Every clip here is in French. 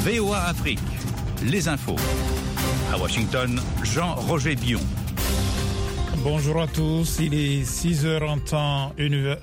VOA Afrique, les infos. À Washington, Jean-Roger Bion. Bonjour à tous, il est 6h en temps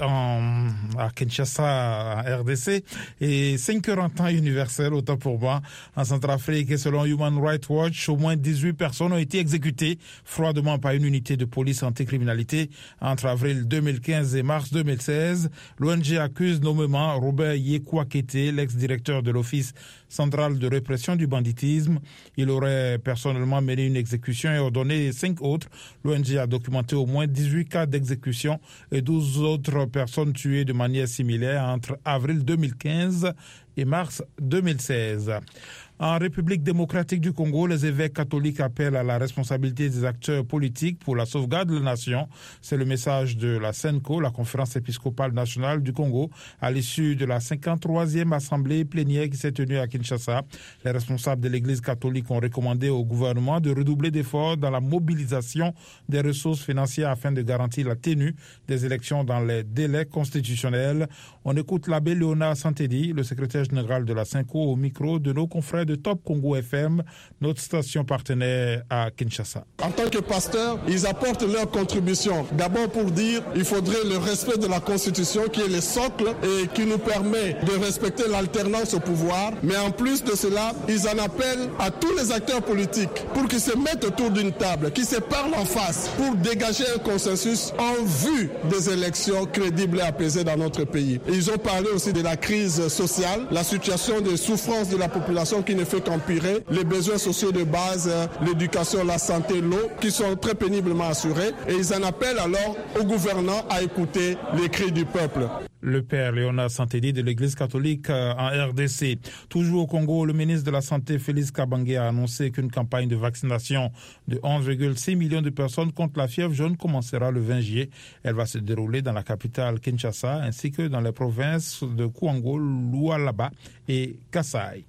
à Kinshasa, à RDC, et 5h en temps universel, autant pour moi, en Centrafrique. Et selon Human Rights Watch, au moins 18 personnes ont été exécutées froidement par une unité de police anticriminalité entre avril 2015 et mars 2016. L'ONG accuse nommément Robert Yekwa-Kete, l'ex-directeur de l'Office central de répression du banditisme. Il aurait personnellement mené une exécution et ordonné 5 autres. L'ONG a documenté au moins 18 cas d'exécution et 12 autres personnes tuées de manière similaire entre avril 2015 et mars 2016. En République démocratique du Congo, les évêques catholiques appellent à la responsabilité des acteurs politiques pour la sauvegarde de la nation. C'est le message de la CENCO, la Conférence épiscopale nationale du Congo, à l'issue de la 53e assemblée plénière qui s'est tenue à Kinshasa. Les responsables de l'Église catholique ont recommandé au gouvernement de redoubler d'efforts dans la mobilisation des ressources financières afin de garantir la tenue des élections dans les délais constitutionnels. On écoute l'abbé Léonard Santedi, le secrétaire général de la CENCO, au micro de nos confrères de Top Congo FM, notre station partenaire à Kinshasa. En tant que pasteurs, ils apportent leur contribution. D'abord pour dire qu'il faudrait le respect de la Constitution qui est le socle et qui nous permet de respecter l'alternance au pouvoir. Mais en plus de cela, ils en appellent à tous les acteurs politiques pour qu'ils se mettent autour d'une table, qu'ils se parlent en face pour dégager un consensus en vue des élections crédibles et apaisées dans notre pays. Et ils ont parlé aussi de la crise sociale, la situation de souffrance de la population qui ne fait qu'empirer, les besoins sociaux de base, l'éducation, la santé, l'eau, qui sont très péniblement assurés. Et ils en appellent alors au gouvernement à écouter les cris du peuple. Le père Léonard Santedi de l'Église catholique en RDC. Toujours au Congo, le ministre de la Santé Félix Kabange a annoncé qu'une campagne de vaccination de 11,6 millions de personnes contre la fièvre jaune commencera le 20 juillet. Elle va se dérouler dans la capitale Kinshasa ainsi que dans les provinces de Kouango, Lualaba et Kasaï.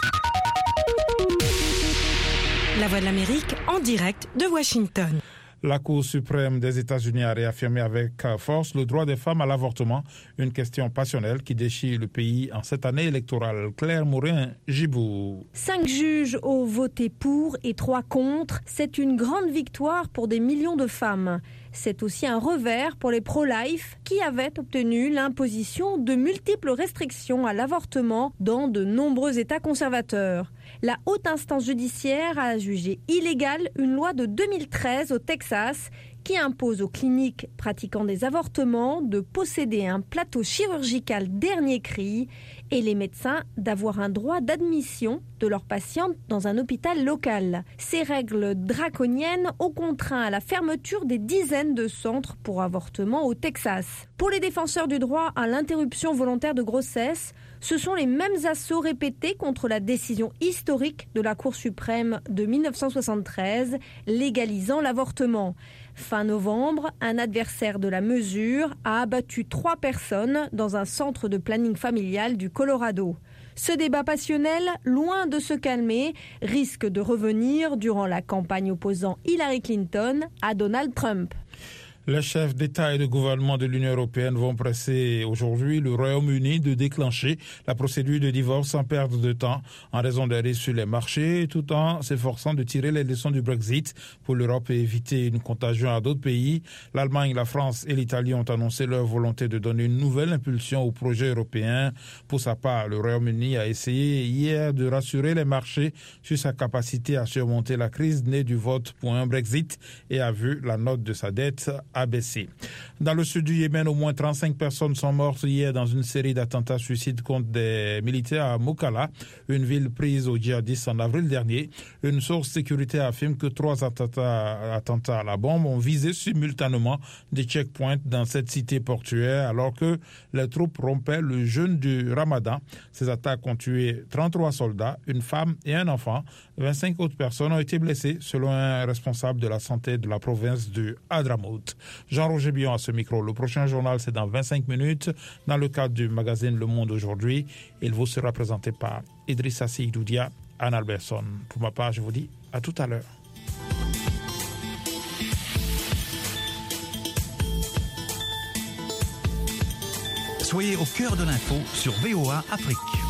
La Voix de l'Amérique en direct de Washington. La Cour suprême des États-Unis a réaffirmé avec force le droit des femmes à l'avortement, une question passionnelle qui déchire le pays en cette année électorale. Claire Morin-Gibou. 5 juges ont voté pour et 3 contre. C'est une grande victoire pour des millions de femmes. C'est aussi un revers pour les pro-life qui avaient obtenu l'imposition de multiples restrictions à l'avortement dans de nombreux États conservateurs. La haute instance judiciaire a jugé illégale une loi de 2013 au Texas qui impose aux cliniques pratiquant des avortements de posséder un plateau chirurgical dernier cri et les médecins d'avoir un droit d'admission de leurs patientes dans un hôpital local. Ces règles draconiennes ont contraint à la fermeture des dizaines de centres pour avortement au Texas. Pour les défenseurs du droit à l'interruption volontaire de grossesse, ce sont les mêmes assauts répétés contre la décision historique de la Cour suprême de 1973 légalisant l'avortement. Fin novembre, un adversaire de la mesure a abattu 3 personnes dans un centre de planning familial du Colorado. Ce débat passionnel, loin de se calmer, risque de revenir durant la campagne opposant Hillary Clinton à Donald Trump. Les chefs d'État et de gouvernement de l'Union européenne vont presser aujourd'hui le Royaume-Uni de déclencher la procédure de divorce sans perdre de temps en raison des risques sur les marchés, tout en s'efforçant de tirer les leçons du Brexit pour l'Europe et éviter une contagion à d'autres pays. L'Allemagne, la France et l'Italie ont annoncé leur volonté de donner une nouvelle impulsion au projet européen. Pour sa part, le Royaume-Uni a essayé hier de rassurer les marchés sur sa capacité à surmonter la crise née du vote pour un Brexit et a vu la note de sa dette abaissé. Dans le sud du Yémen, au moins 35 personnes sont mortes hier dans une série d'attentats suicides contre des militaires à Mokala, une ville prise aux djihadistes en avril dernier. Une source sécuritaire affirme que 3 attentats à la bombe ont visé simultanément des checkpoints dans cette cité portuaire alors que les troupes rompaient le jeûne du Ramadan. Ces attaques ont tué 33 soldats, une femme et un enfant. 25 autres personnes ont été blessées selon un responsable de la santé de la province de Hadramaut. Jean-Roger Bion à ce micro. Le prochain journal, c'est dans 25 minutes, dans le cadre du magazine Le Monde aujourd'hui. Il vous sera présenté par Idrissa Seydoudia, Anne Alberson. Pour ma part, je vous dis à tout à l'heure. Soyez au cœur de l'info sur VOA Afrique.